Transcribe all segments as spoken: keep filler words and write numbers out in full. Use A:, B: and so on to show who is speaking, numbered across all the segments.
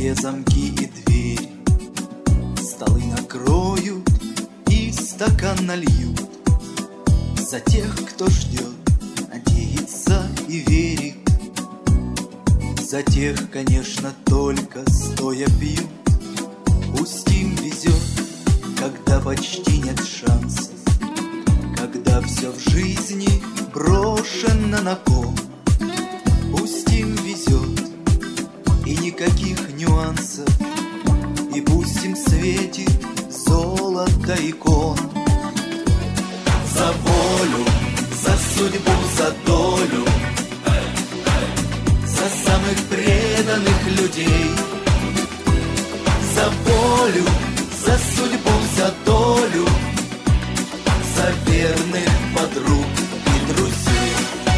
A: все замки и двери, столы накроют и стакан нальют за тех, кто ждет, надеется и верит. За тех, конечно, только стоя пьют. Пусть им везет, когда почти нет шансов, когда все в жизни брошено на кон. Пусть им везет, и никаких нюансов, и пусть им светит золото икон. За волю, за судьбу, за долю, за самых преданных людей. За волю, за судьбу, за долю, за верных подруг и друзей.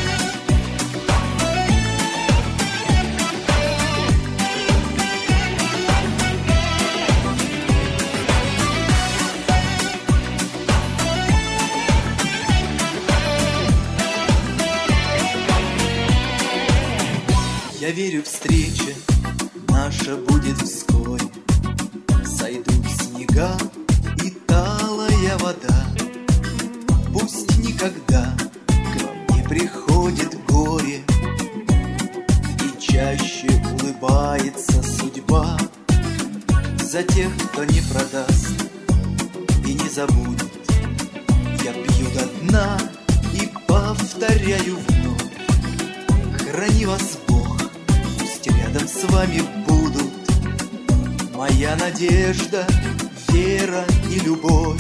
A: Я верю, встреча наша будет вскоре. Сойдут снега и талая вода. Пусть никогда к вам не приходит горе, и чаще улыбается судьба за тех, кто не продаст и не забудет. Я пью до дна и повторяю вновь: храни вас Бог, пусть рядом с вами будут моя надежда, вера и любовь.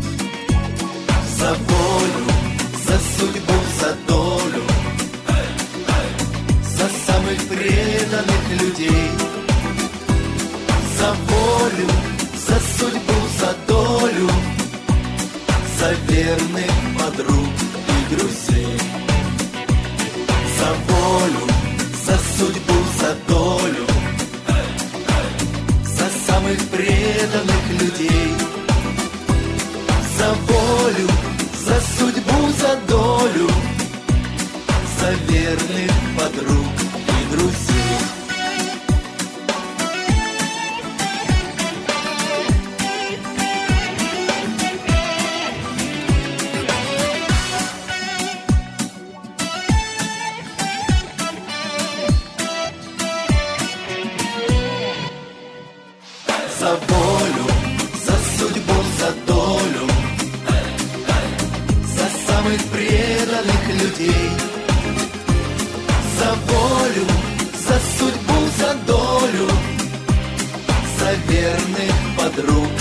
A: За волю, за судьбу, за долю, за самых преданных людей. За волю, за судьбу, за долю, за верных подруг и друзей. За волю, за судьбу, за долю, за самых преданных людей. За волю, за судьбу, за долю, за верных подруг и друзей. За волю, за судьбу, за долю, за самых преданных людей. За волю, за судьбу, за долю, за верных подруг